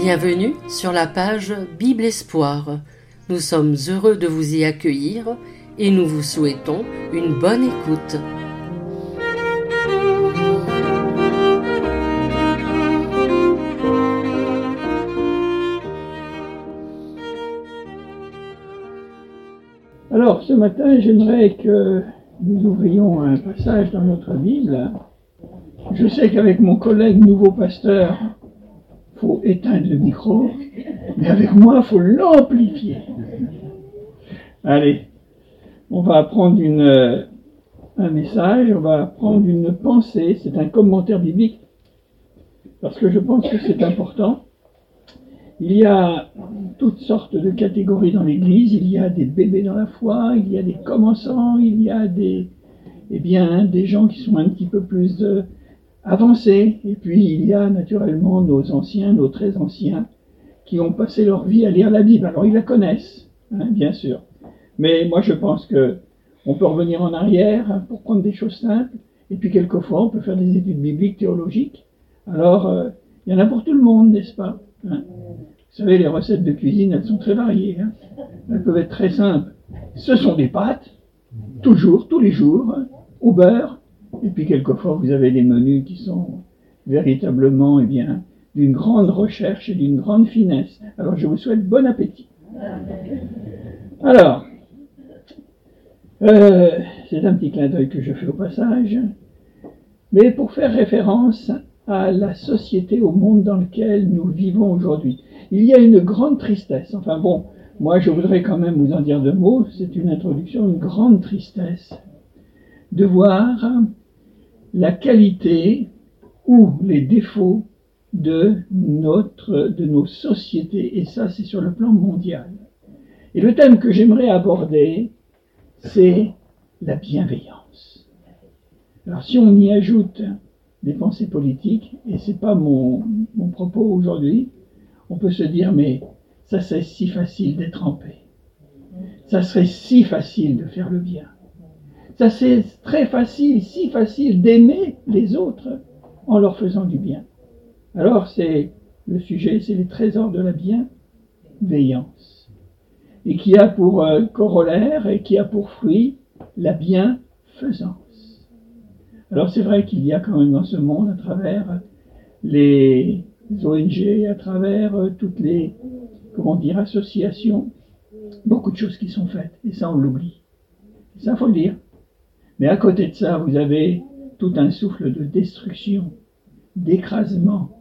Bienvenue sur la page Bible Espoir. Nous sommes heureux de vous y accueillir et nous vous souhaitons une bonne écoute. Alors, ce matin, j'aimerais que nous ouvrions un passage dans notre Bible. Je sais qu'avec mon collègue nouveau pasteur, il faut éteindre le micro, mais avec moi, il faut l'amplifier. Allez, on va prendre un message, on va prendre une pensée, c'est un commentaire biblique, parce que je pense que c'est important. Il y a toutes sortes de catégories dans l'Église, il y a des bébés dans la foi, il y a des commençants, il y a des gens qui sont un petit peu plus avancés, et puis il y a naturellement nos anciens, nos très anciens, qui ont passé leur vie à lire la Bible. Alors ils la connaissent, bien sûr, mais moi je pense que on peut revenir en arrière pour prendre des choses simples, et puis quelquefois on peut faire des études bibliques, théologiques. Alors il y en a pour tout le monde, n'est-ce pas? Vous savez, les recettes de cuisine, elles sont très variées. Elles peuvent être très simples. Ce sont des pâtes, toujours, tous les jours, au beurre. Et puis quelquefois, vous avez des menus qui sont véritablement, d'une grande recherche et d'une grande finesse. Alors, je vous souhaite bon appétit. Alors, c'est un petit clin d'œil que je fais au passage. Mais pour faire référence à la société, au monde dans lequel nous vivons aujourd'hui. Il y a une grande tristesse. Enfin bon, moi je voudrais quand même vous en dire deux mots. C'est une introduction, une grande tristesse de voir la qualité ou les défauts de nos sociétés. Et ça, c'est sur le plan mondial. Et le thème que j'aimerais aborder, c'est la bienveillance. Alors si on y ajoute des pensées politiques, et c'est pas mon propos aujourd'hui, on peut se dire, mais ça serait si facile d'être en paix. Ça serait si facile de faire le bien. Ça c'est très facile, si facile d'aimer les autres en leur faisant du bien. Alors c'est le sujet, c'est les trésors de la bienveillance. Et qui a pour corollaire et qui a pour fruit la bienfaisance. Alors c'est vrai qu'il y a quand même dans ce monde, à travers les ONG, à travers toutes les, associations, beaucoup de choses qui sont faites, et ça on l'oublie. Ça faut le dire. Mais à côté de ça, vous avez tout un souffle de destruction, d'écrasement,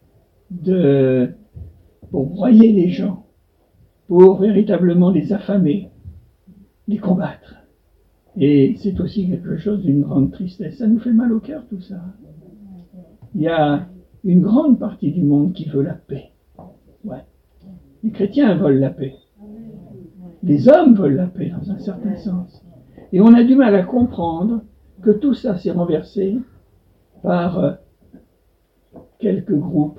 pour broyer les gens, pour véritablement les affamer, les combattre. Et c'est aussi quelque chose d'une grande tristesse. Ça nous fait mal au cœur, tout ça. Il y a une grande partie du monde qui veut la paix. Ouais. Les chrétiens veulent la paix. Les hommes veulent la paix, dans un certain sens. Et on a du mal à comprendre que tout ça s'est renversé par quelques groupes,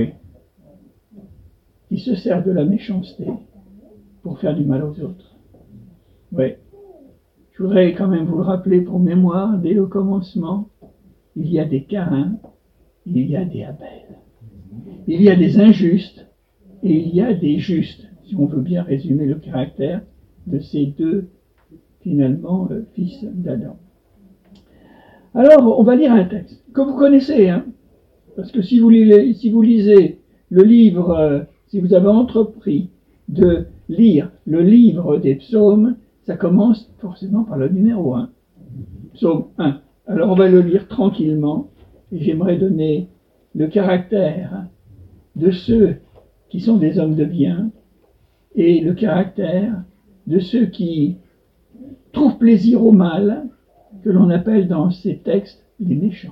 qui se servent de la méchanceté pour faire du mal aux autres. Oui. Je voudrais quand même vous le rappeler pour mémoire, dès le commencement, il y a des Caïn, il y a des Abel. Il y a des injustes et il y a des justes, si on veut bien résumer le caractère de ces deux, finalement, fils d'Adam. Alors, on va lire un texte que vous connaissez, parce que si vous lisez le livre, si vous avez entrepris de lire le livre des psaumes, ça commence forcément par le numéro 1. Psaume 1. Alors on va le lire tranquillement, et j'aimerais donner le caractère de ceux qui sont des hommes de bien, et le caractère de ceux qui trouvent plaisir au mal, que l'on appelle dans ces textes les méchants.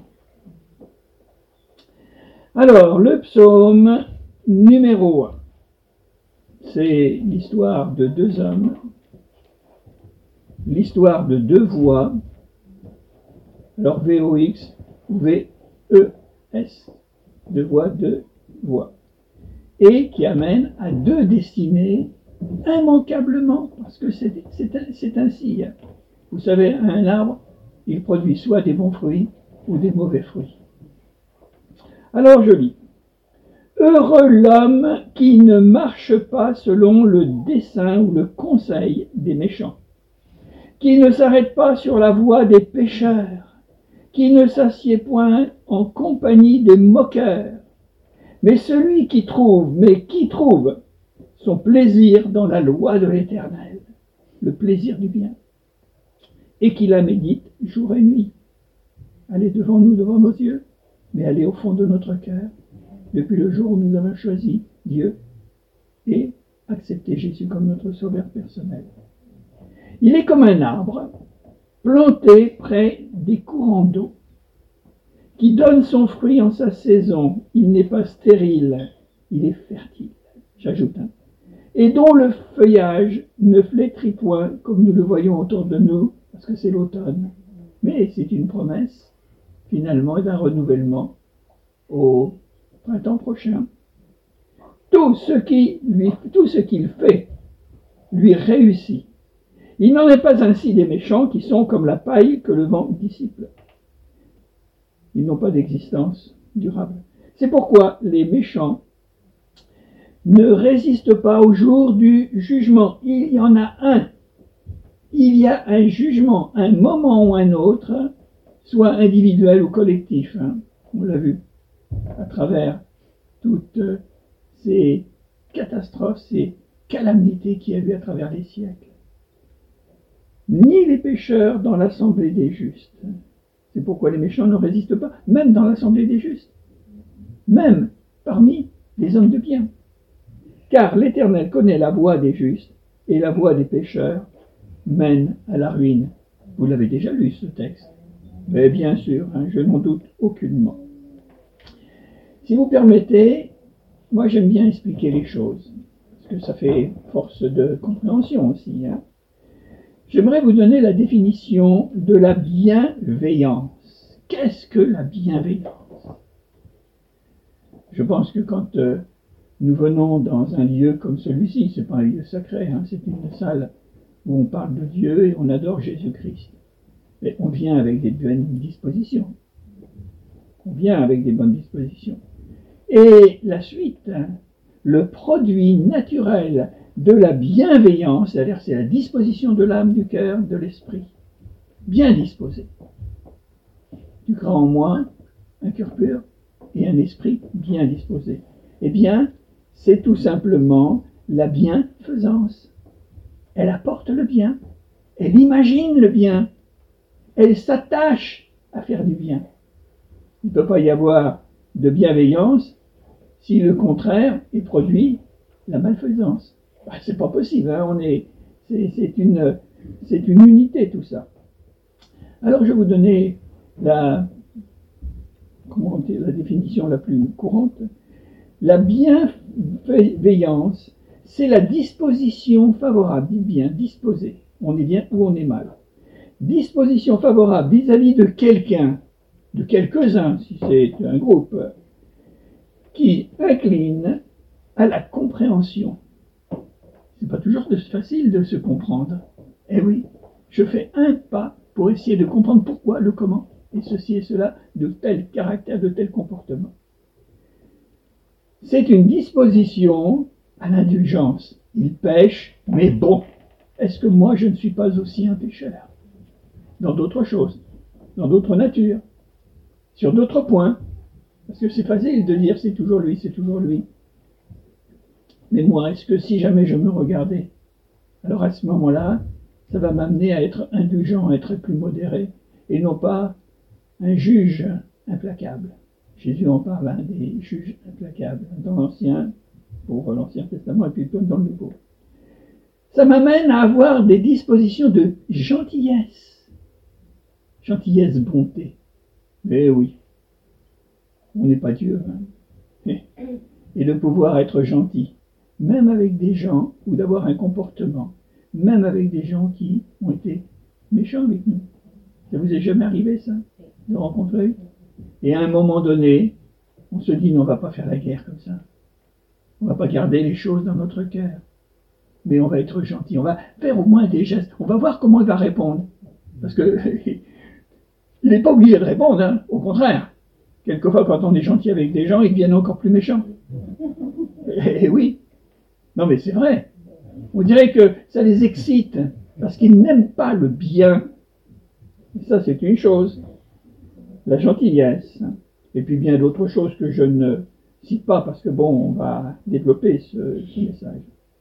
Alors, le psaume numéro 1, c'est l'histoire de deux hommes, l'histoire de deux voix, alors VOX ou VES, deux voix, et qui amène à deux destinées immanquablement, parce que c'est ainsi. Vous savez, un arbre, il produit soit des bons fruits ou des mauvais fruits. Alors je lis. Heureux l'homme qui ne marche pas selon le dessein ou le conseil des méchants, qui ne s'arrête pas sur la voie des pécheurs, qui ne s'assied point en compagnie des moqueurs, mais celui qui trouve son plaisir dans la loi de l'Éternel, le plaisir du bien, et qui la médite jour et nuit. Elle est devant nous, devant nos yeux, mais elle est au fond de notre cœur, depuis le jour où nous avons choisi Dieu et accepté Jésus comme notre sauveur personnel. Il est comme un arbre planté près des courants d'eau, qui donne son fruit en sa saison. Il n'est pas stérile, il est fertile. J'ajoute un. Et dont le feuillage ne flétrit point, comme nous le voyons autour de nous, parce que c'est l'automne. Mais c'est une promesse, finalement, d'un renouvellement au printemps prochain. Tout ce qu'il fait lui réussit. Il n'en est pas ainsi des méchants qui sont comme la paille que le vent dissipe. Ils n'ont pas d'existence durable. C'est pourquoi les méchants ne résistent pas au jour du jugement. Il y en a un. Il y a un jugement, un moment ou un autre, soit individuel ou collectif. On l'a vu à travers toutes ces catastrophes, ces calamités qu'il y a eu à travers les siècles. Ni les pécheurs dans l'assemblée des justes. C'est pourquoi les méchants ne résistent pas, même dans l'assemblée des justes, même parmi les hommes de bien. Car l'Éternel connaît la voie des justes, et la voie des pécheurs mène à la ruine. Vous l'avez déjà lu, ce texte. Mais bien sûr, je n'en doute aucunement. Si vous permettez, moi j'aime bien expliquer les choses, parce que ça fait force de compréhension aussi. J'aimerais vous donner la définition de la bienveillance. Qu'est-ce que la bienveillance? Je pense que quand nous venons dans un lieu comme celui-ci, c'est pas un lieu sacré, c'est une salle où on parle de Dieu et on adore Jésus-Christ. Mais on vient avec des bonnes dispositions. On vient avec des bonnes dispositions. Et la suite, le produit naturel de la bienveillance, c'est-à-dire c'est la disposition de l'âme, du cœur, de l'esprit, bien disposé. Tu crois en moi, un cœur pur et un esprit bien disposé. Eh bien, c'est tout simplement la bienfaisance. Elle apporte le bien, elle imagine le bien, elle s'attache à faire du bien. Il ne peut pas y avoir de bienveillance si le contraire est produit la malfaisance. C'est pas possible, c'est une unité tout ça. Alors je vais vous donner la définition la plus courante. La bienveillance, c'est la disposition favorable, dit bien, disposé. On est bien ou on est mal. Disposition favorable vis-à-vis de quelqu'un, de quelques-uns, si c'est un groupe, qui incline à la compréhension. C'est pas toujours facile de se comprendre. Eh oui, je fais un pas pour essayer de comprendre pourquoi, le comment, et ceci et cela, de tel caractère, de tel comportement. C'est une disposition à l'indulgence. Il pêche, mais bon, est-ce que moi je ne suis pas aussi un pécheur? Dans d'autres choses, dans d'autres natures, sur d'autres points, parce que c'est facile de dire c'est toujours lui, c'est toujours lui. Mais moi, est-ce que si jamais je me regardais, alors à ce moment-là, ça va m'amener à être indulgent, à être plus modéré, et non pas un juge implacable. Jésus en parle, des juges implacables, dans l'Ancien, pour l'Ancien Testament, et puis comme dans le Nouveau. Ça m'amène à avoir des dispositions de gentillesse. Gentillesse, bonté. Mais oui, on n'est pas Dieu. Et de pouvoir être gentil, même avec des gens, ou d'avoir un comportement, même avec des gens qui ont été méchants avec nous. Ça vous est jamais arrivé, ça, de rencontrer? Et à un moment donné, on se dit, non, on ne va pas faire la guerre comme ça. On ne va pas garder les choses dans notre cœur. Mais on va être gentil. On va faire au moins des gestes. On va voir comment il va répondre. Parce que il n'est pas obligé de répondre, au contraire. quelquefois quand on est gentil avec des gens, ils deviennent encore plus méchants. Et oui. Non mais c'est vrai. On dirait que ça les excite, parce qu'ils n'aiment pas le bien. Et ça c'est une chose. La gentillesse. Et puis bien d'autres choses que je ne cite pas, parce que bon, on va développer ce message.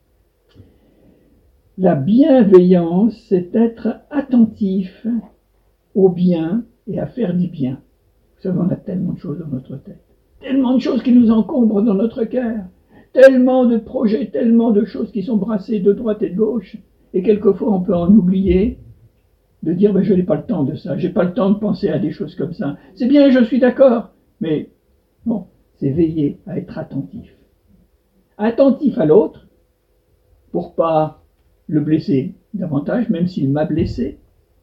La bienveillance, c'est être attentif au bien et à faire du bien. Vous savez, on a tellement de choses dans notre tête, tellement de choses qui nous encombrent dans notre cœur, tellement de projets, tellement de choses qui sont brassées de droite et de gauche, et quelquefois on peut en oublier, de dire je n'ai pas le temps de ça, j'ai pas le temps de penser à des choses comme ça. C'est bien, je suis d'accord, mais bon, c'est veiller à être attentif. Attentif à l'autre, pour pas le blesser davantage, même s'il m'a blessé,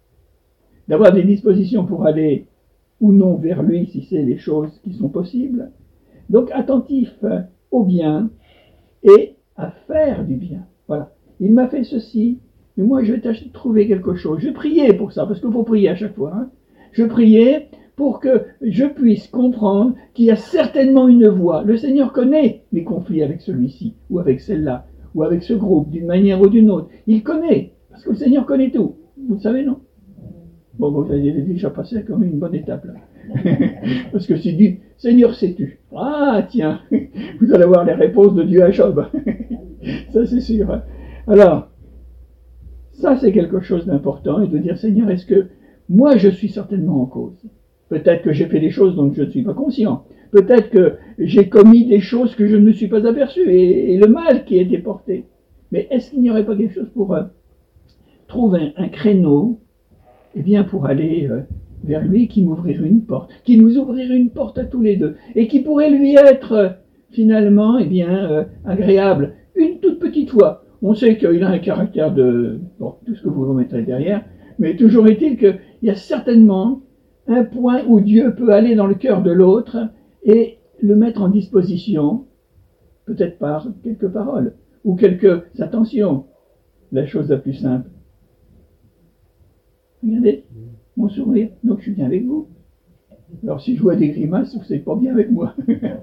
d'avoir des dispositions pour aller ou non vers lui si c'est les choses qui sont possibles. Donc attentif au bien et à faire du bien. Voilà. Il m'a fait ceci, mais moi je vais tâcher de trouver quelque chose. Je priais pour ça, parce qu'il faut prier à chaque fois. Hein. Je priais pour que je puisse comprendre qu'il y a certainement une voie. Le Seigneur connaît mes conflits avec celui-ci, ou avec celle-là, ou avec ce groupe, d'une manière ou d'une autre. Il connaît, parce que le Seigneur connaît tout. Vous le savez, non? Bon, vous avez déjà passé comme une bonne étape, là. Parce que c'est dit, Seigneur, sais-tu? Ah, tiens, vous allez avoir les réponses de Dieu à Job. Ça, c'est sûr. Alors, ça, c'est quelque chose d'important, et de dire, Seigneur, est-ce que moi, je suis certainement en cause? Peut-être que j'ai fait des choses dont je ne suis pas conscient. Peut-être que j'ai commis des choses que je ne me suis pas aperçu, et le mal qui a été porté. Mais est-ce qu'il n'y aurait pas quelque chose pour trouver un créneau, eh bien, pour aller vers lui, qui m'ouvrirait une porte, qui nous ouvrirait une porte à tous les deux, et qui pourrait lui être finalement, eh bien, agréable. Une toute petite fois. On sait qu'il a un caractère de... Bon, tout ce que vous mettrez derrière, mais toujours est-il qu'il y a certainement un point où Dieu peut aller dans le cœur de l'autre et le mettre en disposition, peut-être par quelques paroles, ou quelques attentions. La chose la plus simple. Regardez, mon sourire, donc je suis bien avec vous. Alors si je vois des grimaces, vous n'êtes pas bien avec moi.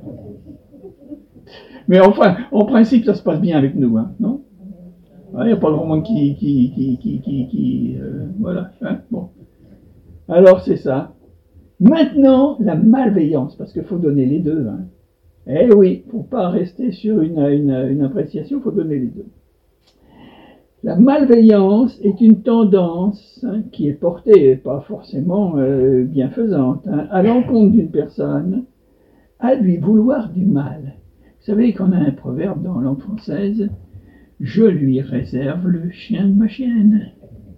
Mais enfin, en principe, ça se passe bien avec nous, hein, non? Il n'y a pas grand monde qui voilà, hein, bon. Alors c'est ça. Maintenant, la malveillance, parce qu'il faut donner les deux. Hein. Eh oui, il ne faut pas rester sur une appréciation, il faut donner les deux. La malveillance est une tendance qui est portée, pas forcément bienfaisante, à l'encontre d'une personne, à lui vouloir du mal. Vous savez qu'on a un proverbe dans la langue française, « Je lui réserve le chien de ma chienne ».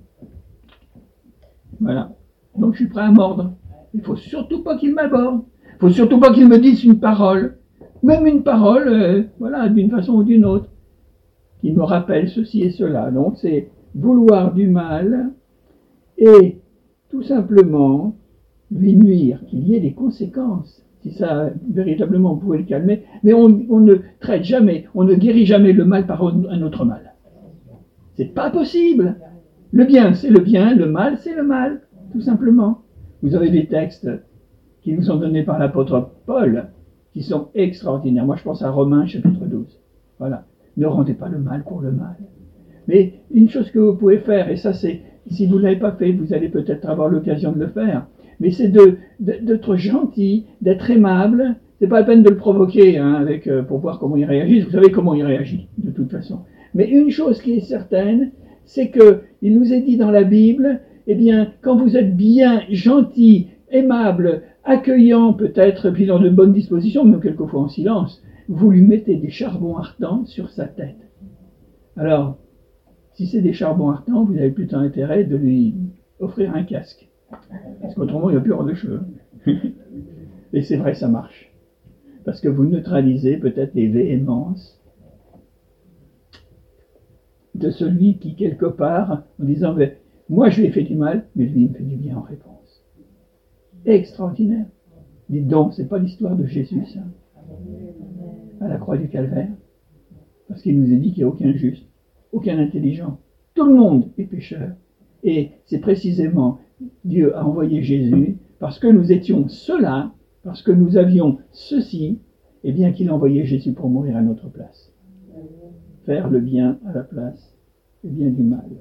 Voilà. Donc je suis prêt à mordre. Il ne faut surtout pas qu'il m'aborde. Il ne faut surtout pas qu'il me dise une parole. Même une parole, voilà, d'une façon ou d'une autre, qui me rappelle ceci et cela. Donc c'est vouloir du mal et tout simplement lui nuire, qu'il y ait des conséquences. Si ça, véritablement, on pouvait le calmer. Mais on ne traite jamais, on ne guérit jamais le mal par un autre mal. C'est pas possible. Le bien, c'est le bien, le mal, c'est le mal, tout simplement. Vous avez des textes qui nous sont donnés par l'apôtre Paul, qui sont extraordinaires. Moi, je pense à Romains, chapitre 12. Voilà. Ne rendez pas le mal pour le mal. Mais une chose que vous pouvez faire, et ça c'est, si vous ne l'avez pas fait, vous allez peut-être avoir l'occasion de le faire, mais c'est d'être gentil, d'être aimable. C'est pas la peine de le provoquer hein, pour voir comment il réagit. Vous savez comment il réagit, de toute façon. Mais une chose qui est certaine, c'est que il nous est dit dans la Bible, eh bien, quand vous êtes bien gentil, aimable, accueillant peut-être, puis dans de bonnes dispositions, même quelquefois en silence, vous lui mettez des charbons ardents sur sa tête. Alors, si c'est des charbons ardents, vous avez plutôt intérêt de lui offrir un casque. Parce qu'autrement, il n'y a plus hors de cheveux. Et c'est vrai, ça marche. Parce que vous neutralisez peut-être les véhémences de celui qui, quelque part, en disant, moi je lui ai fait du mal, mais lui il me fait du bien en réponse. Extraordinaire. Dites donc, c'est pas l'histoire de Jésus, ça. À la croix du Calvaire. Parce qu'il nous a dit qu'il n'y a aucun juste, aucun intelligent. Tout le monde est pécheur. Et c'est précisément Dieu a envoyé Jésus parce que nous étions ceux-là parce que nous avions ceci, et bien qu'il a envoyé Jésus pour mourir à notre place. Faire le bien à la place du bien du mal.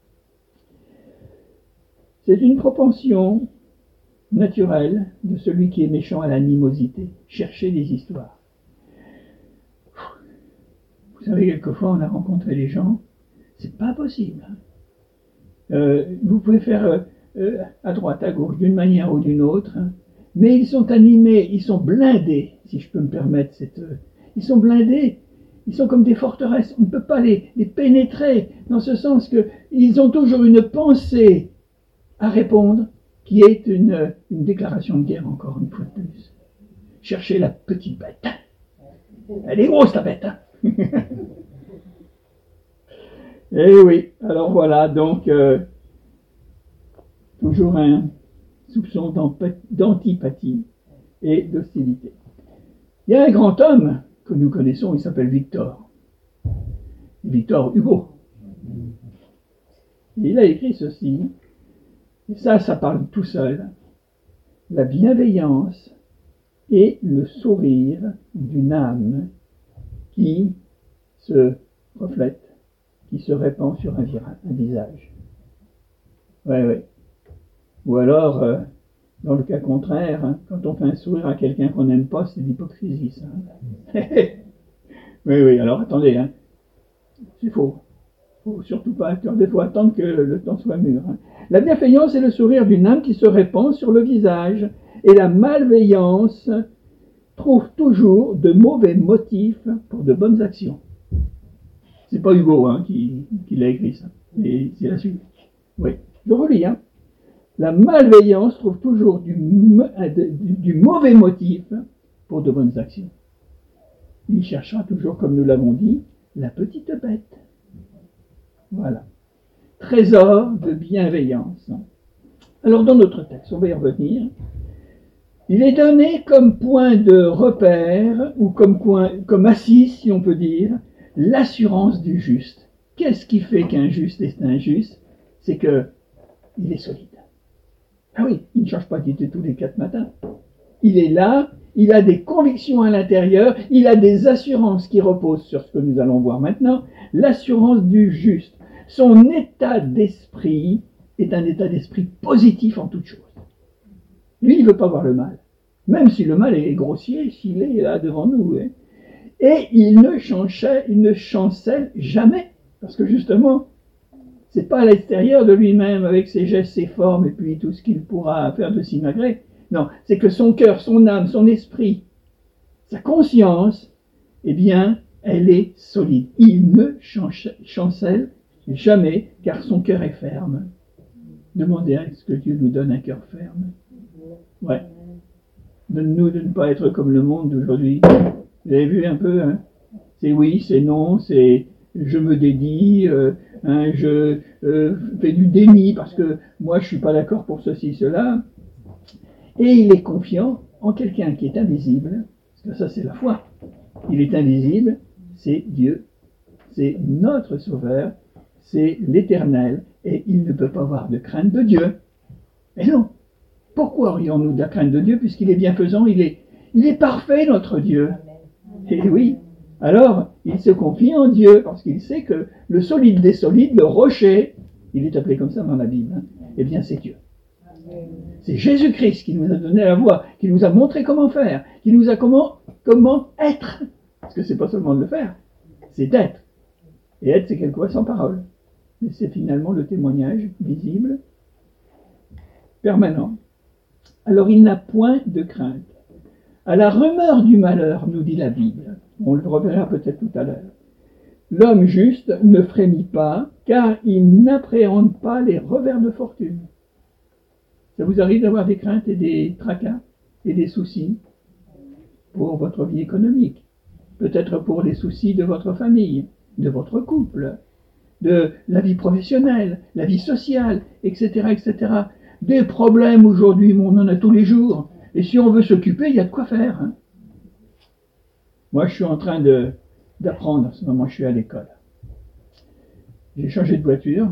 C'est une propension naturelle de celui qui est méchant à l'animosité, chercher des histoires. Vous savez, quelquefois on a rencontré des gens, c'est pas possible. Vous pouvez faire à droite, à gauche, d'une manière ou d'une autre, mais ils sont animés, ils sont blindés, si je peux me permettre ils sont blindés, ils sont comme des forteresses, on ne peut pas les pénétrer, dans ce sens qu'ils ont toujours une pensée à répondre, qui est une déclaration de guerre, encore une fois de plus. Cherchez la petite bête. Elle est grosse, la bête. Eh oui, alors voilà, donc, toujours un soupçon d'antipathie et d'hostilité. Il y a un grand homme que nous connaissons, il s'appelle Victor Hugo. Et il a écrit ceci, et ça parle tout seul: la bienveillance et le sourire d'une âme qui se reflète, qui se répand sur un visage. Ouais. Ou alors, dans le cas contraire, quand on fait un sourire à quelqu'un qu'on n'aime pas, c'est de l'hypocrisie, ça. Oui, alors attendez, c'est faux. Il ne faut surtout pas attendre, il faut attendre que le temps soit mûr. La bienveillance est le sourire d'une âme qui se répand sur le visage, et la malveillance trouve toujours de mauvais motifs pour de bonnes actions. C'est pas Hugo qui l'a écrit ça, mais c'est la suite. Oui, je relis. La malveillance trouve toujours du mauvais motif pour de bonnes actions. Il cherchera toujours, comme nous l'avons dit, la petite bête. Voilà. Trésor de bienveillance. Alors dans notre texte, on va y revenir. Il est donné comme point de repère, ou comme assise, si on peut dire, l'assurance du juste. Qu'est-ce qui fait qu'un juste est injuste? C'est qu'il est solide. Ah oui, il ne change pas d'idée tous les 4 matins. Il est là, il a des convictions à l'intérieur, il a des assurances qui reposent sur ce que nous allons voir maintenant. L'assurance du juste. Son état d'esprit est un état d'esprit positif en toute chose. Lui, il ne veut pas voir le mal. Même si le mal est grossier, s'il est là devant nous. Et il ne chancelle jamais. Parce que justement, c'est pas à l'extérieur de lui-même, avec ses gestes, ses formes, et puis tout ce qu'il pourra faire de si malgré. Non, c'est que son cœur, son âme, son esprit, sa conscience, eh bien, elle est solide. Il ne chancelle jamais, car son cœur est ferme. Demandez à ce que Dieu nous donne un cœur ferme. Ouais. Donne-nous de ne pas être comme le monde d'aujourd'hui. Vous avez vu un peu, c'est oui, c'est non, c'est je me dédie, je fais du déni parce que moi je suis pas d'accord pour ceci, cela. Et il est confiant en quelqu'un qui est invisible, parce que ça c'est la foi. Il est invisible, c'est Dieu, c'est notre Sauveur, c'est l'Éternel, et il ne peut pas avoir de crainte de Dieu. Mais non, pourquoi aurions-nous de la crainte de Dieu, puisqu'il est bienfaisant, il est parfait notre Dieu. Et oui, alors il se confie en Dieu, parce qu'il sait que le solide des solides, le rocher, il est appelé comme ça dans la Bible, eh bien c'est Dieu. C'est Jésus-Christ qui nous a donné la voie, qui nous a montré comment faire, qui nous a comment être. Parce que c'est pas seulement de le faire, c'est d'être. Et être, c'est quelquefois sans parole. Mais c'est finalement le témoignage visible, permanent. Alors il n'a point de crainte. À la rumeur du malheur, nous dit la Bible, on le reverra peut-être tout à l'heure, l'homme juste ne frémit pas, car il n'appréhende pas les revers de fortune. Ça vous arrive d'avoir des craintes et des tracas et des soucis pour votre vie économique, peut-être pour les soucis de votre famille, de votre couple, de la vie professionnelle, la vie sociale, etc., etc. Des problèmes aujourd'hui, on en a tous les jours. Et si on veut s'occuper, il y a de quoi faire. Moi, je suis en train d'apprendre. En ce moment, je suis à l'école. J'ai changé de voiture.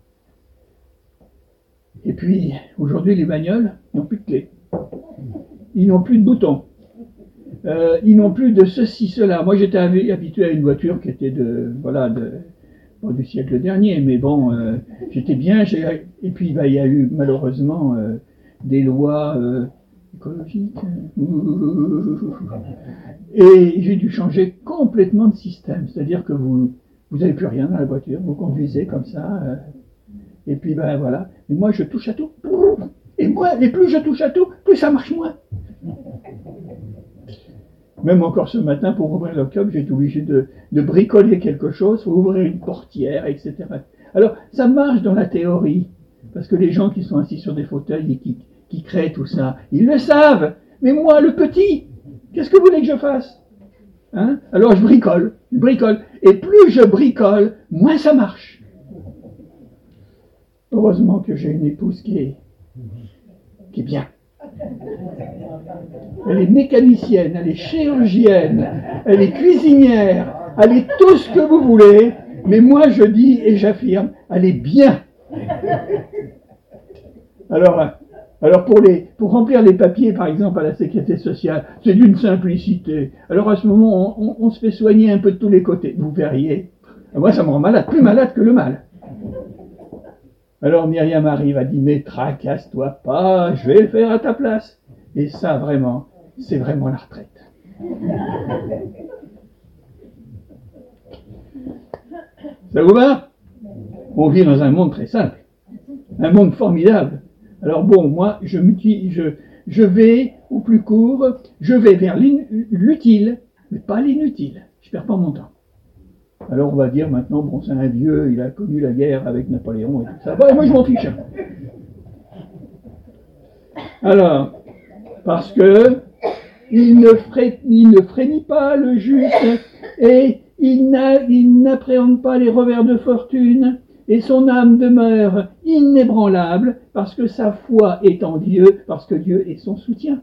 Et puis, aujourd'hui, les bagnoles n'ont plus de clé. ils n'ont plus de boutons. Ils n'ont plus de ceci, cela. Moi, j'étais habitué à une voiture qui était du siècle dernier, mais bon, j'étais bien. Et puis, il y a eu malheureusement des lois écologiques. Et j'ai dû changer complètement de système. C'est-à-dire que vous n'avez plus rien dans la voiture, vous conduisez comme ça. Et puis, voilà. Et moi, je touche à tout. Et plus je touche à tout, plus ça marche moins. Même encore ce matin, pour ouvrir le club, j'ai été obligé de bricoler quelque chose, pour ouvrir une portière, etc. Alors, ça marche dans la théorie, parce que les gens qui sont assis sur des fauteuils et qui créent tout ça, ils le savent. Mais moi, le petit, qu'est-ce que vous voulez que je fasse? Alors je bricole. Et plus je bricole, moins ça marche. Heureusement que j'ai une épouse qui est bien. Elle est mécanicienne, elle est chirurgienne, elle est cuisinière, elle est tout ce que vous voulez, mais moi je dis et j'affirme, elle est bien. Alors pour remplir les papiers, par exemple, à la sécurité sociale, c'est d'une simplicité. Alors à ce moment, on se fait soigner un peu de tous les côtés. Vous verriez. Moi, ça me rend malade, plus malade que le mal. Alors Myriam arrive, elle dit, mais tracasse-toi pas, je vais le faire à ta place. Et ça, vraiment, c'est vraiment la retraite. Ça vous va? On vit dans un monde très simple, un monde formidable. Alors bon, moi, je vais au plus court, je vais vers l'utile, mais pas l'inutile. Je perds pas mon temps. Alors on va dire maintenant, bon, c'est un vieux, il a connu la guerre avec Napoléon et tout ça. Bon, moi je m'en fiche. Alors, parce que il ne frémit pas le juste et il n'appréhende pas les revers de fortune et son âme demeure inébranlable parce que sa foi est en Dieu, parce que Dieu est son soutien.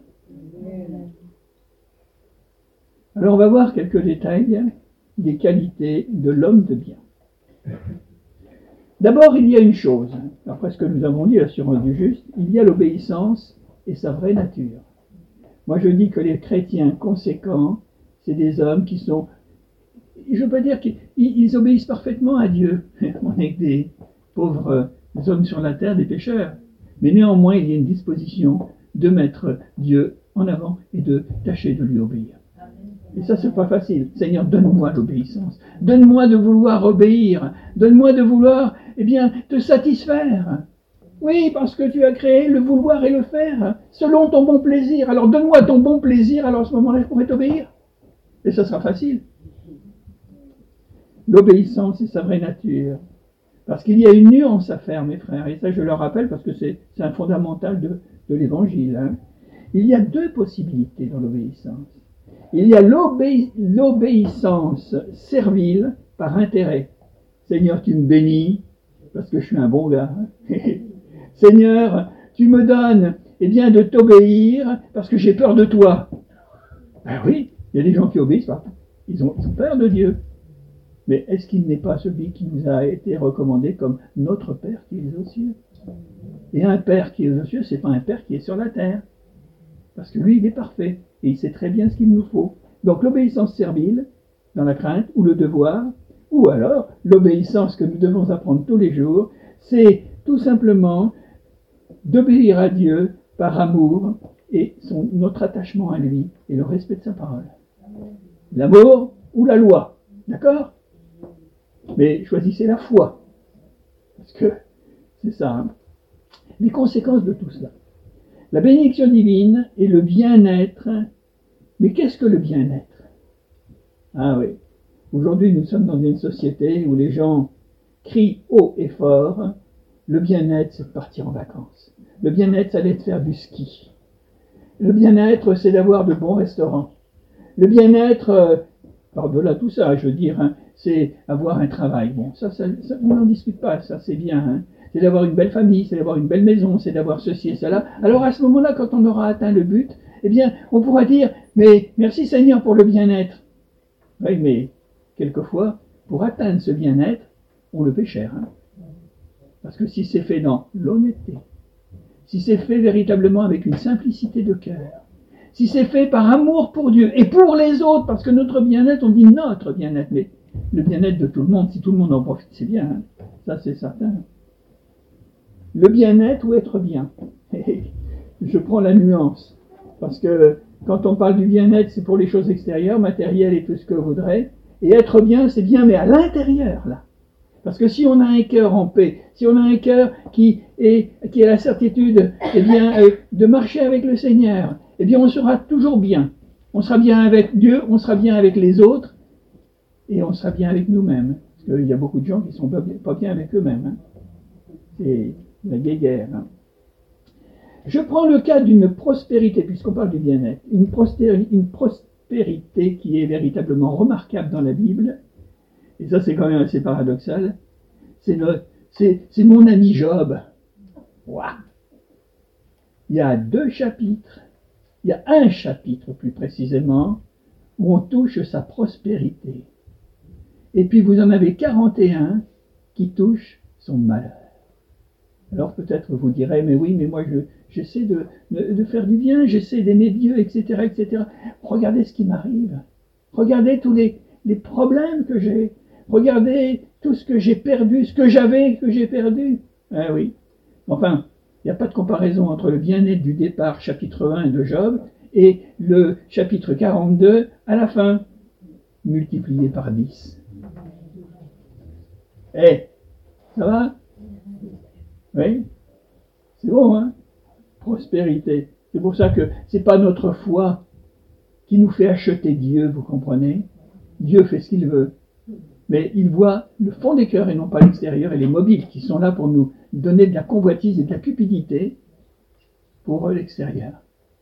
Alors on va voir quelques détails des qualités de l'homme de bien. D'abord, il y a une chose, après ce que nous avons dit, l'assurance du juste, il y a l'obéissance et sa vraie nature. Moi, je dis que les chrétiens conséquents, c'est des hommes qui sont, je peux dire qu'ils obéissent parfaitement à Dieu. On est des pauvres hommes sur la terre, des pécheurs. Mais néanmoins, il y a une disposition de mettre Dieu en avant et de tâcher de lui obéir. Et ça, c'est pas facile. Seigneur, donne-moi l'obéissance. Donne-moi de vouloir obéir. Donne-moi de vouloir, te satisfaire. Oui, parce que tu as créé le vouloir et le faire, selon ton bon plaisir. Alors donne-moi ton bon plaisir, alors à ce moment-là, je pourrai t'obéir. Et ça sera facile. L'obéissance est sa vraie nature. Parce qu'il y a une nuance à faire, mes frères. Et ça, je le rappelle parce que c'est un fondamental de l'évangile. Il y a deux possibilités dans l'obéissance. Il y a l'obéissance servile par intérêt. Seigneur, tu me bénis parce que je suis un bon gars. Seigneur, tu me donnes de t'obéir parce que j'ai peur de toi. Ben oui, il y a des gens qui obéissent pas. Ils ont peur de Dieu. Mais est-ce qu'il n'est pas celui qui nous a été recommandé comme notre Père qui est aux cieux? Et un Père qui est aux cieux, c'est pas un Père qui est sur la terre. Parce que lui, il est parfait. Et il sait très bien ce qu'il nous faut. Donc l'obéissance servile, dans la crainte, ou le devoir, ou alors l'obéissance que nous devons apprendre tous les jours, c'est tout simplement d'obéir à Dieu par amour et notre attachement à lui et le respect de sa parole. L'amour ou la loi, d'accord? Mais choisissez la foi, parce que c'est ça. Les conséquences de tout cela. La bénédiction divine et le bien-être. Mais qu'est-ce que le bien-être? Ah oui. Aujourd'hui, nous sommes dans une société où les gens crient haut et fort. Le bien-être, c'est de partir en vacances. Le bien-être, c'est d'aller faire du ski. Le bien-être, c'est d'avoir de bons restaurants. Le bien-être, par-delà tout ça, je veux dire, c'est avoir un travail. Bon, ça on n'en discute pas, ça c'est bien. C'est d'avoir une belle famille, c'est d'avoir une belle maison, c'est d'avoir ceci et cela. Alors à ce moment-là, quand on aura atteint le but, on pourra dire, mais merci Seigneur pour le bien-être. Oui, mais quelquefois, pour atteindre ce bien-être, on le paie cher. Parce que si c'est fait dans l'honnêteté, si c'est fait véritablement avec une simplicité de cœur, si c'est fait par amour pour Dieu et pour les autres, parce que notre bien-être, on dit notre bien-être, mais le bien-être de tout le monde, si tout le monde en profite, c'est bien, hein. Ça c'est certain. Le bien-être ou être bien. Je prends la nuance, parce que quand on parle du bien-être, c'est pour les choses extérieures, matérielles et tout ce que vous voudrez, et être bien, c'est bien, mais à l'intérieur, là. Parce que si on a un cœur en paix, si on a un cœur qui a la certitude, eh bien, de marcher avec le Seigneur, eh bien, on sera toujours bien. On sera bien avec Dieu, on sera bien avec les autres, et on sera bien avec nous-mêmes. Parce qu'il y a beaucoup de gens qui ne sont pas bien avec eux-mêmes, hein. C'est la guéguerre, hein. Je prends le cas d'une prospérité, puisqu'on parle du bien-être, une prospérité qui est véritablement remarquable dans la Bible, et ça c'est quand même assez paradoxal, c'est mon ami Job. Ouah. Il y a 2 chapitres, il y a un chapitre plus précisément, où on touche sa prospérité. Et puis vous en avez 41 qui touchent son malheur. Alors peut-être vous direz, mais oui, mais moi j'essaie de faire du bien, j'essaie d'aimer Dieu, etc., etc. Regardez ce qui m'arrive. Regardez tous les problèmes que j'ai. Regardez tout ce que j'ai perdu, ce que j'avais, que j'ai perdu. Ah oui. Enfin, il n'y a pas de comparaison entre le bien-être du départ, chapitre 1 de Job, et le chapitre 42 à la fin, multiplié par 10. Eh, ça va? Oui, c'est bon, hein? Prospérité. C'est pour ça que c'est pas notre foi qui nous fait acheter Dieu, vous comprenez? Dieu fait ce qu'il veut. Mais il voit le fond des cœurs et non pas l'extérieur, et les mobiles qui sont là pour nous donner de la convoitise et de la cupidité pour l'extérieur.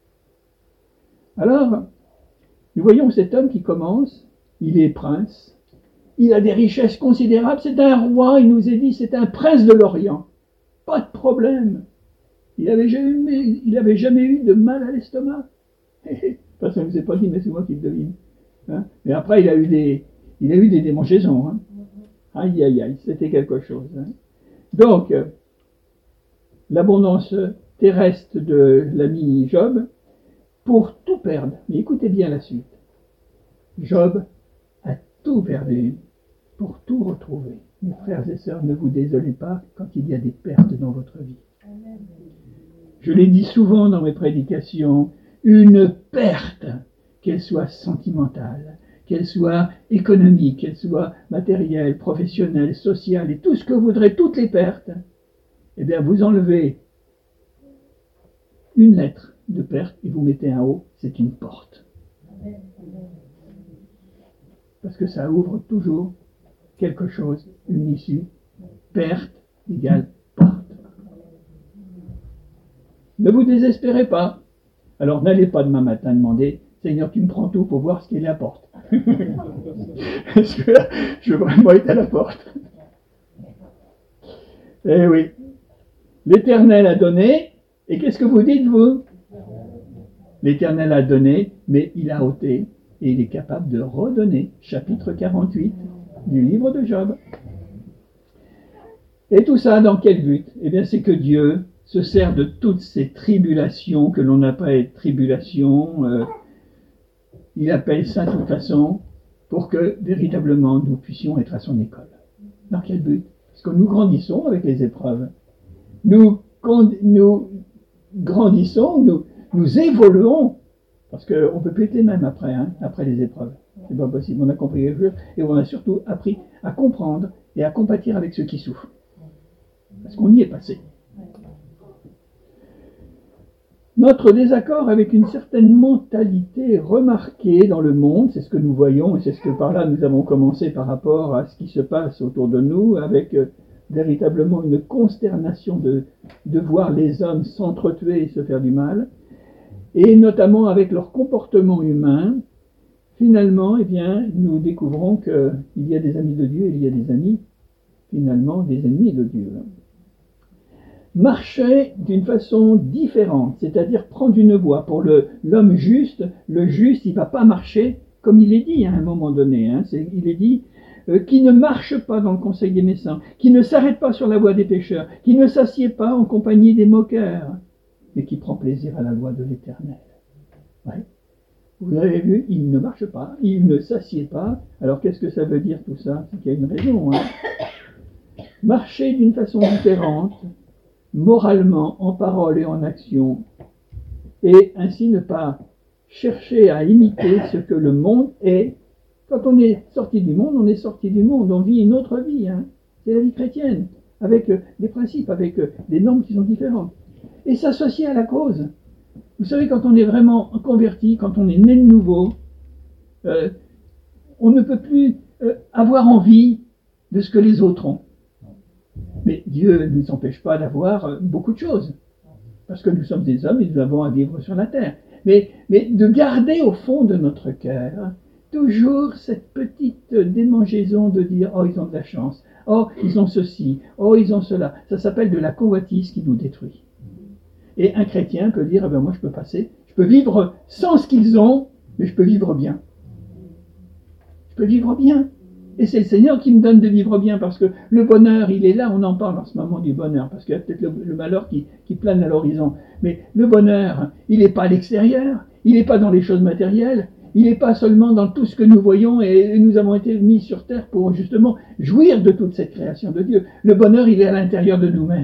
Alors, nous voyons cet homme qui commence, il est prince, il a des richesses considérables, c'est un roi, il nous est dit, c'est un prince de l'Orient. Pas de problème. Il avait jamais eu de mal à l'estomac. Ça ne vous est pas dit, mais c'est moi qui le devine. Hein? Mais après, il a eu des démangeaisons. Hein? Aïe, aïe, aïe, c'était quelque chose. Hein? Donc, l'abondance terrestre de l'ami Job, pour tout perdre. Mais écoutez bien la suite. Job a tout perdu pour tout retrouver. Mes frères et sœurs, ne vous désolez pas quand il y a des pertes dans votre vie. Je l'ai dit souvent dans mes prédications, une perte, qu'elle soit sentimentale, qu'elle soit économique, qu'elle soit matérielle, professionnelle, sociale, et tout ce que vous voudrez, toutes les pertes, eh bien vous enlevez une lettre de perte et vous mettez un haut, c'est une porte. Parce que ça ouvre toujours quelque chose, une issue. Perte égale porte. Ne vous désespérez pas. Alors n'allez pas demain matin demander, Seigneur, tu me prends tout pour voir ce qu'il y a à la porte. Parce que là, je veux vraiment être à la porte. Eh oui. L'Éternel a donné, et qu'est-ce que vous dites, vous? L'Éternel a donné, mais il a ôté, et il est capable de redonner. Chapitre 48 du livre de Job. Et tout ça, dans quel but? Eh bien, c'est que Dieu se sert de toutes ces tribulations que l'on appelle tribulations, il appelle ça de toute façon, pour que véritablement nous puissions être à son école. Dans quel but? Parce que nous grandissons avec les épreuves. Nous grandissons, nous évoluons, parce qu'on ne peut plus être les mêmes après les épreuves. C'est pas possible. On a compris les choses et on a surtout appris à comprendre et à compatir avec ceux qui souffrent. Parce qu'on y est passé. Notre désaccord avec une certaine mentalité remarquée dans le monde, c'est ce que nous voyons et c'est ce que par là nous avons commencé par rapport à ce qui se passe autour de nous, avec véritablement une consternation de voir les hommes s'entretuer et se faire du mal, et notamment avec leur comportement humain. Finalement, eh bien, nous découvrons qu'il y a des amis de Dieu et il y a des amis, finalement, des ennemis de Dieu. Marcher d'une façon différente, c'est-à-dire prendre une voie. Pour l'homme juste, le juste, il ne va pas marcher comme il est dit à un moment donné. Il est dit qui ne marche pas dans le conseil des méchants, qui ne s'arrête pas sur la voie des pécheurs, qui ne s'assied pas en compagnie des moqueurs, mais qui prend plaisir à la loi de l'Éternel. Ouais. Vous avez vu, il ne marche pas, il ne s'assied pas. Alors qu'est-ce que ça veut dire tout ça? C'est qu'il y a une raison. Hein. Marcher d'une façon différente, moralement, en parole et en action, et ainsi ne pas chercher à imiter ce que le monde est. Quand on est sorti du monde, on est sorti du monde, on vit une autre vie. Hein. C'est la vie chrétienne, avec des principes, avec des normes qui sont différentes. Et s'associer à la cause. Vous savez, quand on est vraiment converti, quand on est né de nouveau, on ne peut plus avoir envie de ce que les autres ont. Mais Dieu ne nous empêche pas d'avoir beaucoup de choses. Parce que nous sommes des hommes et nous avons à vivre sur la terre. Mais de garder au fond de notre cœur toujours cette petite démangeaison de dire « Oh, ils ont de la chance. Oh, ils ont ceci. Oh, ils ont cela. » Ça s'appelle de la convoitise qui nous détruit. Et un chrétien peut dire, eh ben moi je peux passer, je peux vivre sans ce qu'ils ont, mais je peux vivre bien. Je peux vivre bien. Et c'est le Seigneur qui me donne de vivre bien, parce que le bonheur, il est là, on en parle en ce moment du bonheur, parce qu'il y a peut-être le malheur qui plane à l'horizon. Mais le bonheur, il n'est pas à l'extérieur, il n'est pas dans les choses matérielles, il n'est pas seulement dans tout ce que nous voyons, et nous avons été mis sur terre pour justement jouir de toute cette création de Dieu. Le bonheur, il est à l'intérieur de nous-mêmes.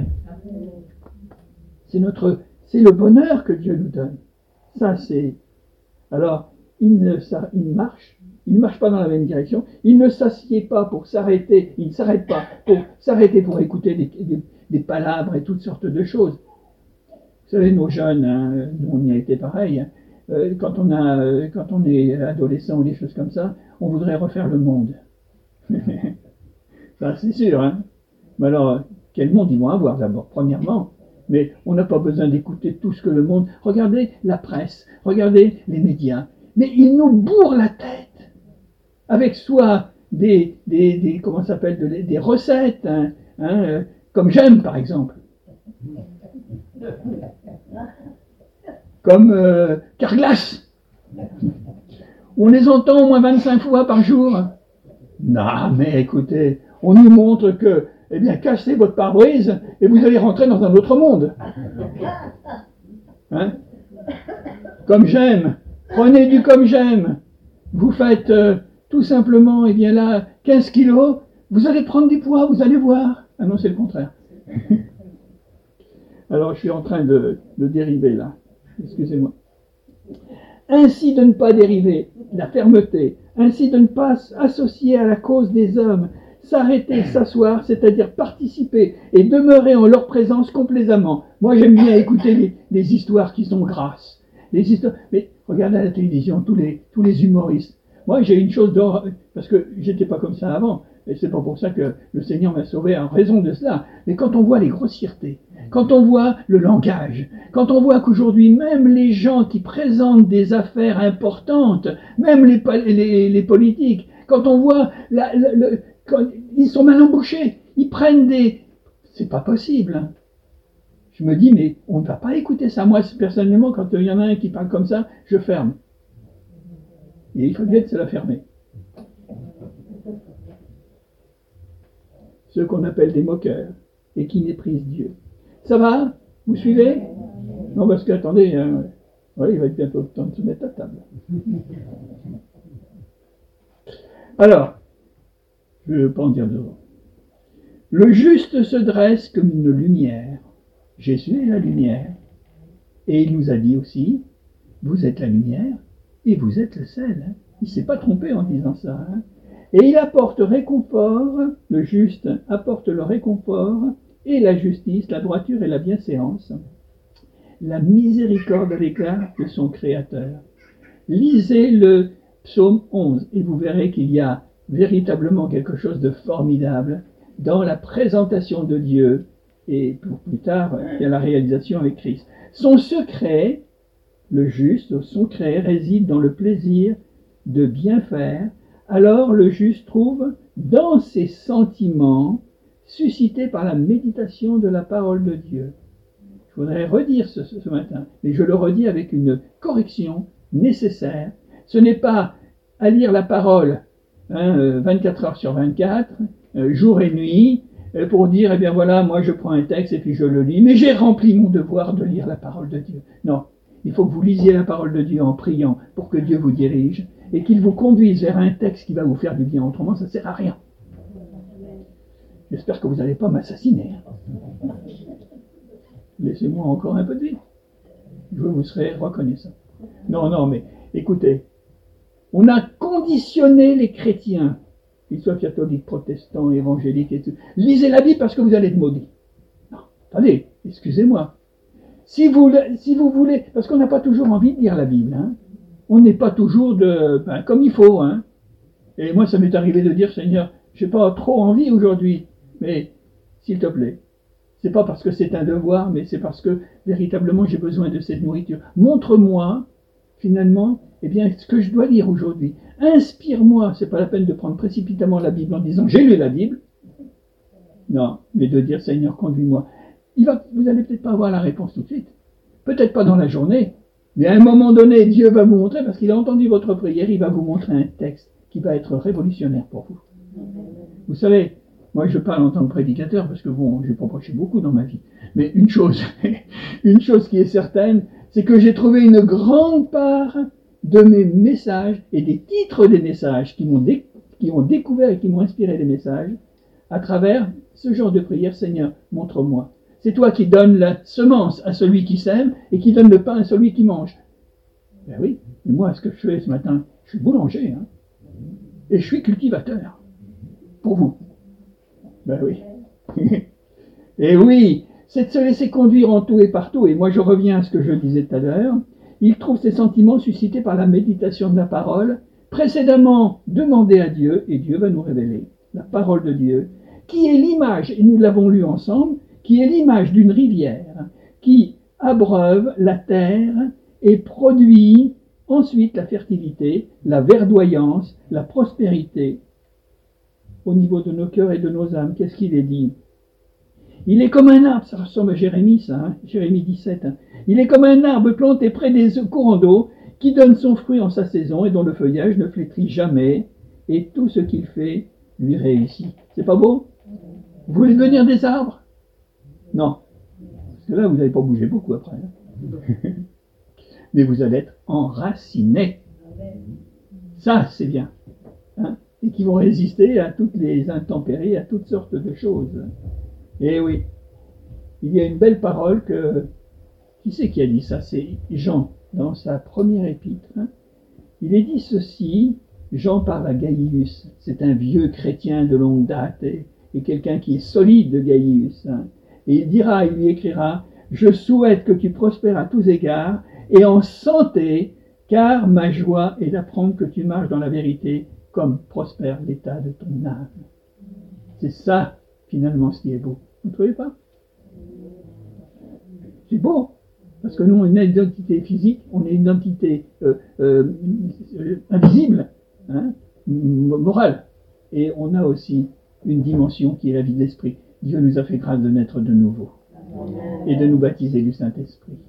C'est le bonheur que Dieu nous donne. Ça, c'est... Alors, il ne marche pas dans la même direction, il ne s'assied pas pour s'arrêter, il ne s'arrête pas pour s'arrêter pour écouter des palabres et toutes sortes de choses. Vous savez, nos jeunes, hein, nous on y a été pareil, hein, quand on est adolescent ou des choses comme ça, on voudrait refaire le monde. Ça, c'est sûr, hein. Mais alors, quel monde ils vont avoir d'abord, premièrement? Mais on n'a pas besoin d'écouter tout ce que le monde... Regardez la presse, regardez les médias. Mais ils nous bourrent la tête avec soit des comment ça s'appelle, des recettes, hein, comme j'aime par exemple. Comme Carglass. On les entend au moins 25 fois par jour. Non, mais écoutez, on nous montre que eh bien, cassez votre pare-brise et vous allez rentrer dans un autre monde. Hein? Comme j'aime. Prenez du comme j'aime. Vous faites tout simplement, eh bien là, 15 kilos, vous allez prendre du poids, vous allez voir. Ah non, c'est le contraire. Alors, je suis en train de dériver là. Excusez-moi. Ainsi de ne pas dériver, la fermeté, ainsi de ne pas associer à la cause des hommes, s'arrêter, s'asseoir, c'est-à-dire participer et demeurer en leur présence complaisamment. Moi, j'aime bien écouter les histoires qui sont grasses. Les histoires... Mais regardez à la télévision, tous les humoristes. Moi, j'ai une chose d'or, parce que j'étais pas comme ça avant, et c'est pas pour ça que le Seigneur m'a sauvé en raison de cela. Mais quand on voit les grossièretés, quand on voit le langage, quand on voit qu'aujourd'hui, même les gens qui présentent des affaires importantes, même les politiques, quand on voit quand ils sont mal embouchés, ils prennent des... C'est pas possible. Je me dis, mais on ne va pas écouter ça. Moi, personnellement, quand il y en a un qui parle comme ça, je ferme. Et il faut bien que c'est la fermer. Ceux qu'on appelle des moqueurs et qui méprisent Dieu. Ça va? Vous suivez? Non, parce que, attendez, ouais, il va être bientôt le temps de se mettre à table. Alors, je ne veux pas en dire deux. Le juste se dresse comme une lumière. Jésus est la lumière. Et il nous a dit aussi, vous êtes la lumière et vous êtes le sel. Hein. Il ne s'est pas trompé en disant ça. Hein. Et il apporte réconfort, le juste apporte le réconfort et la justice, la droiture et la bienséance, la miséricorde à l'égard de son Créateur. Lisez le psaume 11 et vous verrez qu'il y a véritablement quelque chose de formidable dans la présentation de Dieu et plus tard il y a la réalisation avec Christ. Son secret, le juste, son secret réside dans le plaisir de bien faire. Alors le juste trouve dans ses sentiments suscités par la méditation de la parole de Dieu. Je voudrais redire ce matin, mais je le redis avec une correction nécessaire. Ce n'est pas à lire la parole 24 heures sur 24, jour et nuit, pour dire, eh bien voilà, moi je prends un texte et puis je le lis, mais j'ai rempli mon devoir de lire la parole de Dieu. Non, Il faut que vous lisiez la parole de Dieu en priant pour que Dieu vous dirige et qu'il vous conduise vers un texte qui va vous faire du bien. Autrement, ça ne sert à rien. J'espère que vous n'allez pas m'assassiner. Laissez-moi encore un peu de vie. Je vous serai reconnaissant. Non, mais écoutez, on a conditionné les chrétiens, qu'ils soient catholiques, protestants, évangéliques et tout. Lisez la Bible parce que vous allez être maudits. Non, attendez, excusez-moi. Si vous voulez, parce qu'on n'a pas toujours envie de lire la Bible, hein. On n'est pas toujours comme il faut, hein. Et moi, ça m'est arrivé de dire, Seigneur, j'ai pas trop envie aujourd'hui, mais s'il te plaît, c'est pas parce que c'est un devoir, mais c'est parce que véritablement j'ai besoin de cette nourriture. Montre-moi, finalement, ce que je dois lire aujourd'hui. Inspire-moi, c'est pas la peine de prendre précipitamment la Bible en disant j'ai lu la Bible. Non, mais de dire Seigneur, conduis-moi. Vous allez peut-être pas avoir la réponse tout de suite. Peut-être pas dans la journée, mais à un moment donné, Dieu va vous montrer, parce qu'il a entendu votre prière, il va vous montrer un texte qui va être révolutionnaire pour vous. Vous savez, moi je parle en tant que prédicateur, parce que j'ai pas prêché beaucoup dans ma vie, mais une chose qui est certaine, c'est que j'ai trouvé une grande part de mes messages et des titres des messages qui ont découvert et qui m'ont inspiré les messages à travers ce genre de prière. Seigneur, montre-moi. C'est toi qui donnes la semence à celui qui sème et qui donne le pain à celui qui mange. Ben oui, mais moi, ce que je fais ce matin, je suis boulanger, hein, et je suis cultivateur. Pour vous. Ben oui. Et oui, c'est de se laisser conduire en tout et partout. Et moi, je reviens à ce que je disais tout à l'heure. Il trouve ses sentiments suscités par la méditation de la parole, précédemment demandée à Dieu, et Dieu va nous révéler la parole de Dieu, qui est l'image, et nous l'avons lu ensemble, qui est l'image d'une rivière qui abreuve la terre et produit ensuite la fertilité, la verdoyance, la prospérité au niveau de nos cœurs et de nos âmes. Qu'est-ce qu'il est dit? Il est comme un arbre, ça ressemble à Jérémie, ça, hein, Jérémie 17. Hein. Il est comme un arbre planté près des courants d'eau qui donne son fruit en sa saison et dont le feuillage ne flétrit jamais et tout ce qu'il fait lui réussit. C'est pas beau? Vous voulez devenir des arbres? Non. Parce que là, vous n'allez pas bouger beaucoup après. Hein. Mais vous allez être enracinés. Ça, c'est bien. Hein, et qui vont résister à toutes les intempéries, à toutes sortes de choses. Et oui, il y a une belle parole qui c'est qui a dit ça? C'est Jean, dans sa première épître. Hein. Il est dit ceci, Jean parle à Gaius, c'est un vieux chrétien de longue date et quelqu'un qui est solide de Gaius. Hein. Et il lui écrira, je souhaite que tu prospères à tous égards et en santé, car ma joie est d'apprendre que tu marches dans la vérité comme prospère l'état de ton âme. C'est ça, finalement, ce qui est beau. Vous ne trouvez pas? C'est beau, parce que nous, on a une identité physique, on a une identité invisible, hein, morale, et on a aussi une dimension qui est la vie de l'esprit. Dieu nous a fait grâce de naître de nouveau et de nous baptiser du Saint-Esprit.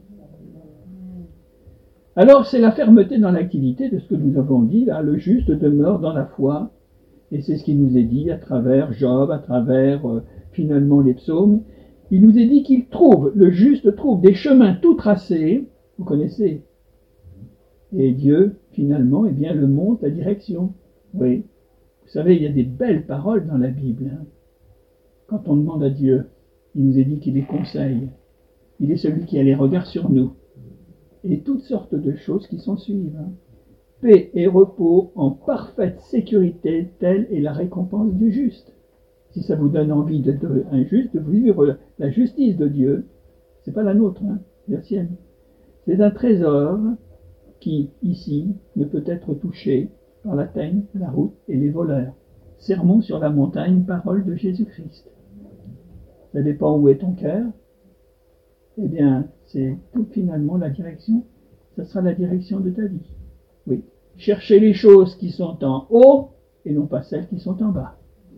Alors, c'est la fermeté dans l'activité de ce que nous avons dit, là, le juste demeure dans la foi, et c'est ce qui nous est dit à travers Job, à travers finalement les psaumes. Il nous est dit le juste trouve des chemins tout tracés, vous connaissez, et Dieu, finalement, le montre la direction. Oui, vous savez, il y a des belles paroles dans la Bible. Hein. Quand on demande à Dieu, il nous est dit qu'il les conseille. Il est celui qui a les regards sur nous. Et toutes sortes de choses qui s'en suivent. Hein. Paix et repos en parfaite sécurité, telle est la récompense du juste. Si ça vous donne envie d'être un juste, de vivre la justice de Dieu, c'est pas la nôtre, hein, c'est la sienne. C'est un trésor qui, ici, ne peut être touché par la teigne, la route et les voleurs. Sermon sur la montagne, parole de Jésus-Christ. Ça dépend où est ton cœur. Eh bien, c'est tout finalement la direction. Ça sera la direction de ta vie. Oui. Cherchez les choses qui sont en haut et non pas celles qui sont en bas.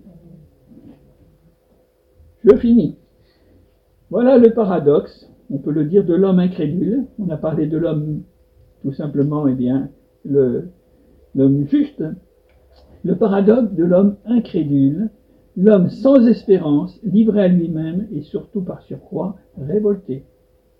Je finis. Voilà le paradoxe, on peut le dire, de l'homme incrédule. On a parlé de l'homme, tout simplement, l'homme juste. Le paradoxe de l'homme incrédule, l'homme sans espérance, livré à lui-même et surtout par surcroît révolté.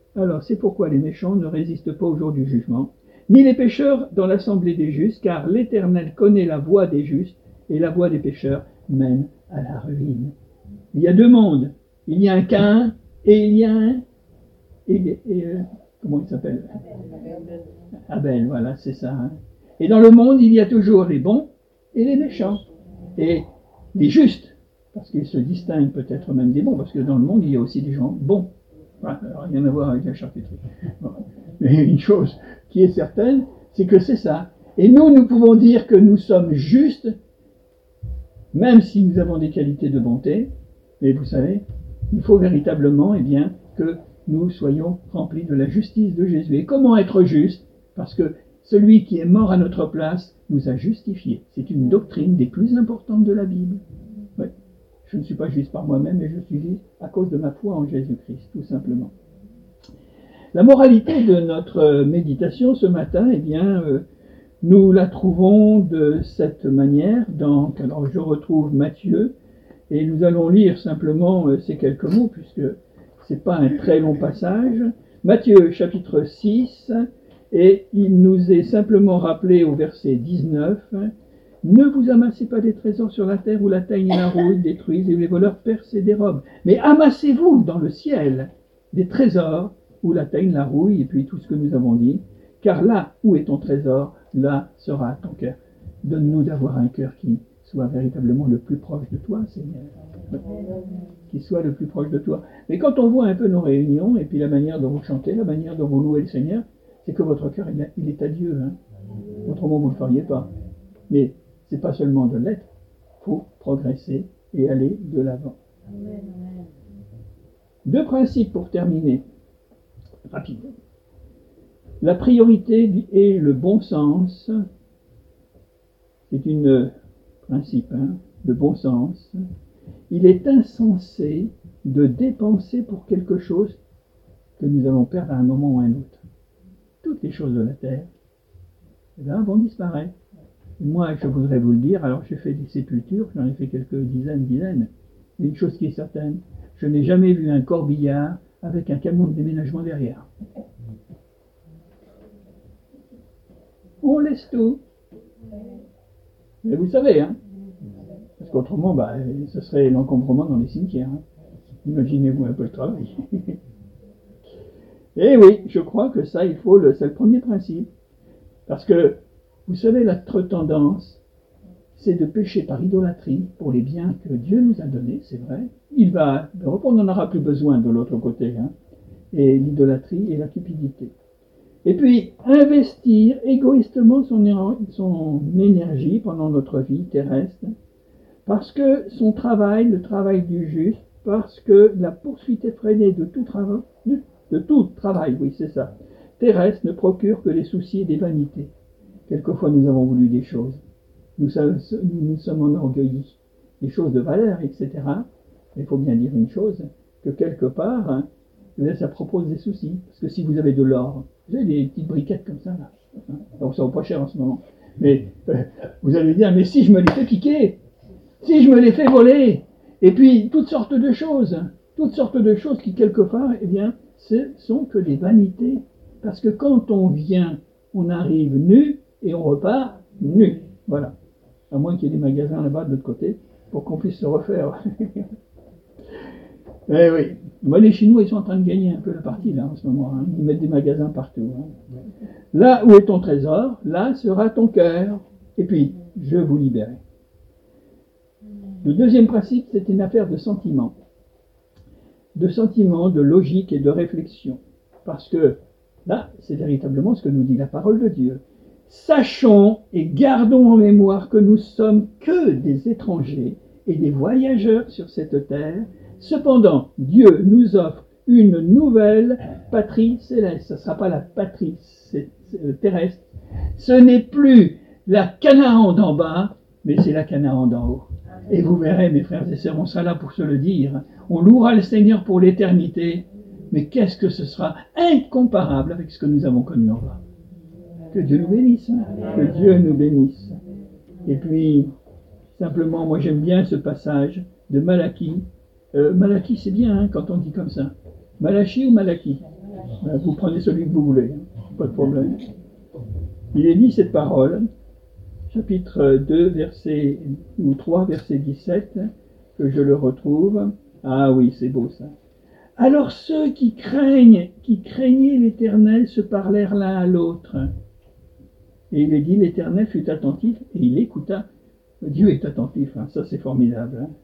Alors c'est pourquoi les méchants ne résistent pas au jour du jugement, ni les pécheurs dans l'assemblée des justes, car l'Éternel connaît la voie des justes, et la voie des pécheurs mène à la ruine. Il y a deux mondes. Il y a un Caïn, et il y a un... comment il s'appelle? Abel, voilà, c'est ça. Hein. Et dans le monde, il y a toujours les bons et les méchants. Et les justes, parce qu'ils se distinguent peut-être même des bons, parce que dans le monde, il y a aussi des gens bons. Enfin, rien à voir avec la charcuterie. Bon. Mais une chose qui est certaine, c'est que c'est ça. Et nous pouvons dire que nous sommes justes, même si nous avons des qualités de bonté. Mais vous savez, il faut véritablement, que nous soyons remplis de la justice de Jésus. Et comment être juste? Parce que celui qui est mort à notre place nous a justifiés. C'est une doctrine des plus importantes de la Bible. Oui. Je ne suis pas juste par moi-même, mais je suis juste à cause de ma foi en Jésus-Christ, tout simplement. La moralité de notre méditation ce matin, nous la trouvons de cette manière. Alors je retrouve Matthieu, et nous allons lire simplement ces quelques mots, puisque c'est pas un très long passage. Matthieu chapitre 6, et il nous est simplement rappelé au verset 19, « Ne vous amassez pas des trésors sur la terre où la teigne et la rouille détruisent et où les voleurs percent et dérobent, mais amassez-vous dans le ciel des trésors où la teigne, la rouille, et puis tout ce que nous avons dit, car là où est ton trésor, là sera ton cœur. Donne-nous d'avoir un cœur qui soit véritablement le plus proche de toi, Seigneur. Qui soit le plus proche de toi. » Mais quand on voit un peu nos réunions, et puis la manière dont vous chantez, la manière dont vous louez le Seigneur, c'est que votre cœur, il est à Dieu. Hein. Autrement, vous ne le feriez pas. Mais c'est pas seulement de l'être, il faut progresser et aller de l'avant. Deux principes pour terminer, rapidement. La priorité et le bon sens, c'est un principe de bon sens. Il est insensé de dépenser pour quelque chose que nous allons perdre à un moment ou à un autre. Toutes les choses de la terre, vont disparaître. Moi, je voudrais vous le dire, alors j'ai fait des sépultures, j'en ai fait quelques dizaines. Mais une chose qui est certaine, je n'ai jamais vu un corbillard avec un camion de déménagement derrière. On laisse tout. Mais vous savez, parce qu'autrement, ce serait l'encombrement dans les cimetières. Imaginez-vous un peu le travail. Et oui, je crois que ça, c'est le premier principe. Parce que, vous savez, notre tendance, c'est de pécher par idolâtrie pour les biens que Dieu nous a donnés, c'est vrai. On n'en aura plus besoin de l'autre côté. Et l'idolâtrie et la cupidité. Et puis, investir égoïstement son énergie pendant notre vie terrestre, parce que son travail, le travail du juste, parce que la poursuite effrénée de tout travail, oui c'est ça, terrestre ne procure que les soucis et des vanités. Quelquefois nous avons voulu des choses, nous sommes enorgueillis, des choses de valeur, etc. Mais il faut bien dire une chose, que quelque part, ça propose des soucis, parce que si vous avez de l'or, vous avez des petites briquettes comme ça, là. Donc ça vaut pas cher en ce moment. Mais vous allez dire, mais si je me les fais piquer, si je me les fais voler, et puis toutes sortes de choses qui quelque part, ce sont que des vanités. Parce que quand on vient, on arrive nu et on repart nu. Voilà. À moins qu'il y ait des magasins là-bas de l'autre côté pour qu'on puisse se refaire. Eh oui. Moi, les Chinois, ils sont en train de gagner un peu la partie là en ce moment. Ils mettent des magasins partout. Là où est ton trésor, là sera ton cœur. Et puis, je vous libérerai. Le deuxième principe, c'est une affaire de sentiment. De sentiment, de logique et de réflexion. Parce que là, c'est véritablement ce que nous dit la parole de Dieu. Sachons et gardons en mémoire que nous sommes que des étrangers et des voyageurs sur cette terre. Cependant, Dieu nous offre une nouvelle patrie céleste. Ce ne sera pas la patrie terrestre. Ce n'est plus la Canaan d'en bas, mais c'est la Canaan d'en haut. Et vous verrez, mes frères et sœurs, on sera là pour se le dire. On louera le Seigneur pour l'éternité. Mais qu'est-ce que ce sera incomparable avec ce que nous avons connu en bas. Que Dieu nous bénisse. Que Dieu nous bénisse. Et puis, simplement, moi j'aime bien ce passage de Malachie. Malachie, c'est bien quand on dit comme ça. Malachi ou Malachie? Vous prenez celui que vous voulez, pas de problème. Il est dit cette parole, chapitre 2, verset, ou 3, verset 17, que je le retrouve. Ah oui, c'est beau ça. Alors ceux qui craignaient l'Éternel se parlèrent l'un à l'autre. Et il est dit, l'Éternel fut attentif et il écouta. Dieu est attentif, hein, ça c'est formidable. Hein.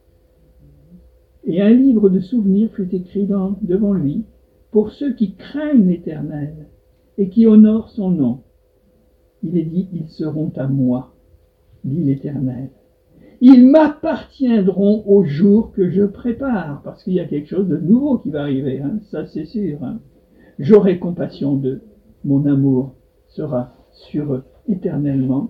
Et un livre de souvenirs fut écrit devant lui pour ceux qui craignent l'Éternel et qui honorent son nom. Il est dit, ils seront à moi, dit l'Éternel. Ils m'appartiendront au jour que je prépare, parce qu'il y a quelque chose de nouveau qui va arriver, hein, ça c'est sûr. Hein. J'aurai compassion d'eux, mon amour sera sur eux éternellement.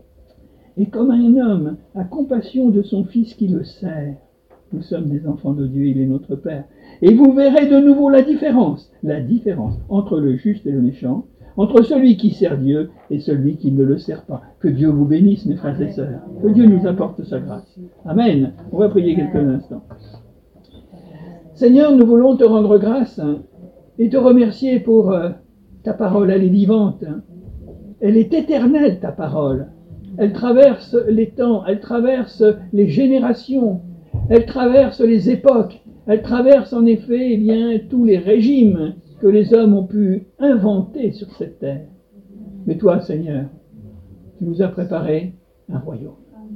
Et comme un homme a compassion de son fils qui le sert, nous sommes des enfants de Dieu, il est notre Père. Et vous verrez de nouveau la différence entre le juste et le méchant, entre celui qui sert Dieu et celui qui ne le sert pas. Que Dieu vous bénisse, mes frères et sœurs. Que Dieu nous apporte sa grâce. Amen. On va prier quelques instants. Seigneur, nous voulons te rendre grâce et te remercier pour ta parole. Elle est vivante. Elle est éternelle, ta parole. Elle traverse les temps, elle traverse les générations, elle traverse les époques, elle traverse en effet tous les régimes que les hommes ont pu inventer sur cette terre. Mais toi, Seigneur, tu nous as préparé un royaume.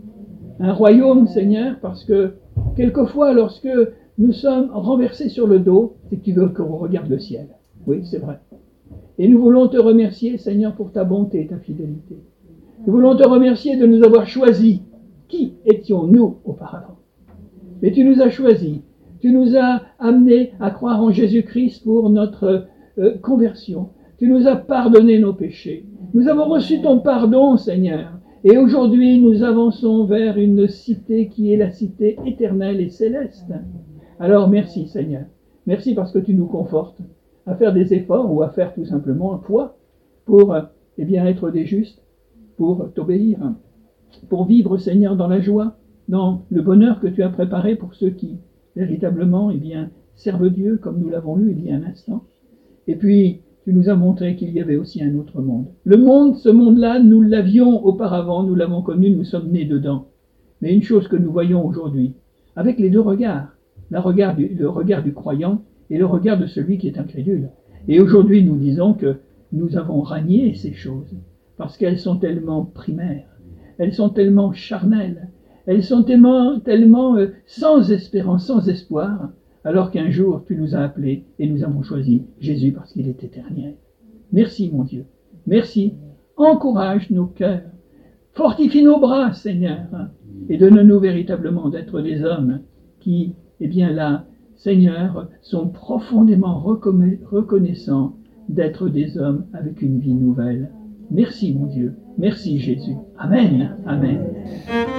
Un royaume, Seigneur, parce que quelquefois, lorsque nous sommes renversés sur le dos, c'est que tu veux qu'on regarde le ciel. Oui, c'est vrai. Et nous voulons te remercier, Seigneur, pour ta bonté et ta fidélité. Nous voulons te remercier de nous avoir choisis. Qui étions-nous auparavant? Mais tu nous as choisis. Tu nous as amenés à croire en Jésus-Christ pour notre conversion. Tu nous as pardonné nos péchés. Nous avons reçu ton pardon, Seigneur. Et aujourd'hui, nous avançons vers une cité qui est la cité éternelle et céleste. Alors, merci, Seigneur. Merci parce que tu nous confortes à faire des efforts ou à faire tout simplement un poids pour être des justes, pour t'obéir, pour vivre, Seigneur, dans la joie, dans le bonheur que tu as préparé pour ceux qui, véritablement, servent Dieu, comme nous l'avons lu il y a un instant. Et puis, tu nous as montré qu'il y avait aussi un autre monde. Le monde, ce monde-là, nous l'avions auparavant, nous l'avons connu, nous sommes nés dedans. Mais une chose que nous voyons aujourd'hui, avec les deux regards, le regard du croyant et le regard de celui qui est incrédule. Et aujourd'hui, nous disons que nous avons ranié ces choses, parce qu'elles sont tellement primaires, elles sont tellement charnelles, elles sont tellement sans espérance, sans espoir, alors qu'un jour tu nous as appelés et nous avons choisi Jésus parce qu'il est éternel. Merci mon Dieu, merci, encourage nos cœurs, fortifie nos bras Seigneur, et donne-nous véritablement d'être des hommes qui, Seigneur, sont profondément reconnaissants d'être des hommes avec une vie nouvelle. Merci mon Dieu, merci Jésus. Amen, amen.